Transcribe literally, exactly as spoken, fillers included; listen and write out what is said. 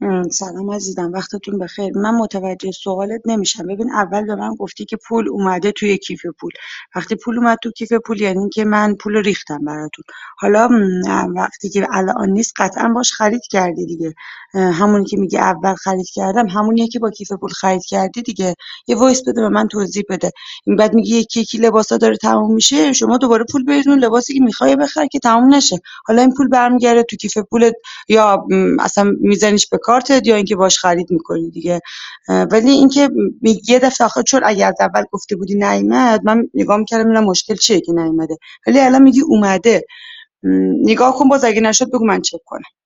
ام، سلام عزیزم، وقتتون بخیر. من متوجه سوالت نمیشم. ببین، اول به من گفتی که پول اومده توی کیف پول. وقتی پول اومد تو کیف پول یعنی که من پول رو ریختم براتون. حالا م، وقتی که الان نیست قطعا باش خرید کردی دیگه. اه، همونی که میگه اول خرید کردم همونیه که با کیف پول خرید کردی دیگه. یه وایس بده به من توضیح بده. این بعد میگی یکی یکی لباسا داره تموم میشه، شما دوباره پول بریزون لباسی که میخوای بخر که تموم نشه. حالا این پول برمیگرده تو کیف پول یا م، اصلا میزنیش به کارتت یا اینکه باش خرید میکنی دیگه. اه، ولی اینکه م- یه دفعه آخر چون اگه از اول گفته بودی نیومد من نگاه میکردم اینا مشکل چیه که نیومده، ولی الان میگی اومده. م، نگاه کن، باز اگه نشد بگو من چک کنم.